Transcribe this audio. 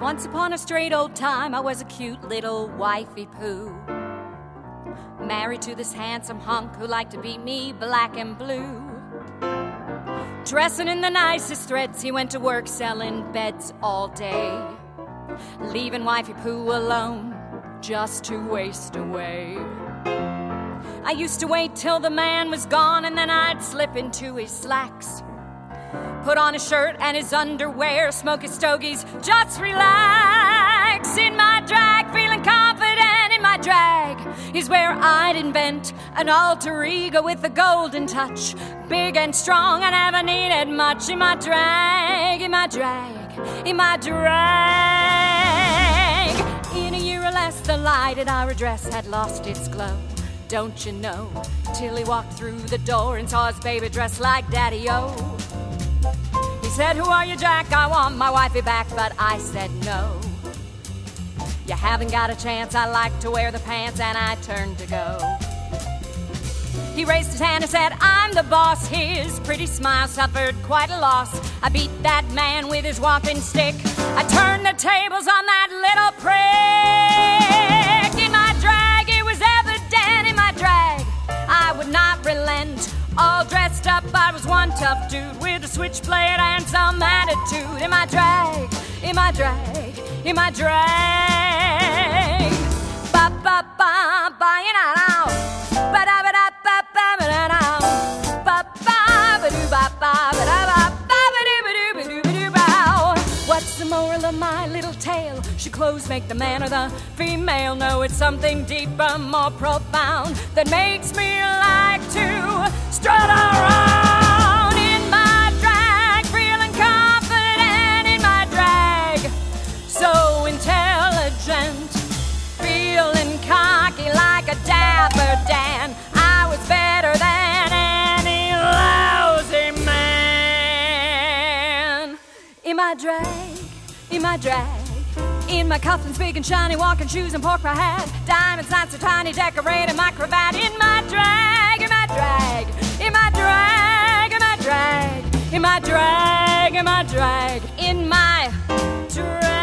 Once upon a straight old time, I was a cute little wifey poo, married to this handsome hunk who liked to beat me black and blue. Dressing in the nicest threads, he went to work selling beds all day, leaving wifey poo alone just to waste away. I used to wait till the man was gone, and then I'd slip into his slacks, put on his shirt and his underwear, smoke his stogies, just relax. In my drag, feeling confident in my drag, is where I'd invent an alter ego with a golden touch, big and strong, I never needed much. In my drag, in my drag, in my drag. In a year or less, the light in our dress had lost its glow, don't you know, till he walked through the door and saw his baby dressed like Daddy-O. He said, "Who are you, Jack? I want my wifey back." But I said no. You haven't got a chance, I like to wear the pants, and I turned to go. He raised his hand and said, "I'm the boss." His pretty smile suffered quite a loss. I beat that man with his walking stick. I turned the tables on that little prick. In my drag, it was evident in my drag I would not relent. All dressed up, I was one tough dude with a switchblade and some attitude. In my drag, in my drag, in my drag. Ba ba ba ba ya now. Ba da ba da ba ba ba da now. Ba ba ba do ba ba ba da ba ba ba do ba do ba do ba do ba. What's the moral of my little tale? Should clothes make the man or the female? No, it's something deeper, more profound, that makes me like to strut around in my drag, feeling confident in my drag, so intelligent, feeling cocky like a dapper Dan. I was better than any lousy man. In my drag, in my drag, in my cufflinks, big and shiny, walking shoes and pork pie hat, diamonds not so tiny, decorating my cravat. In my drag, in my drag, in my drag, in my drag, in my drag, in my drag, in my drag.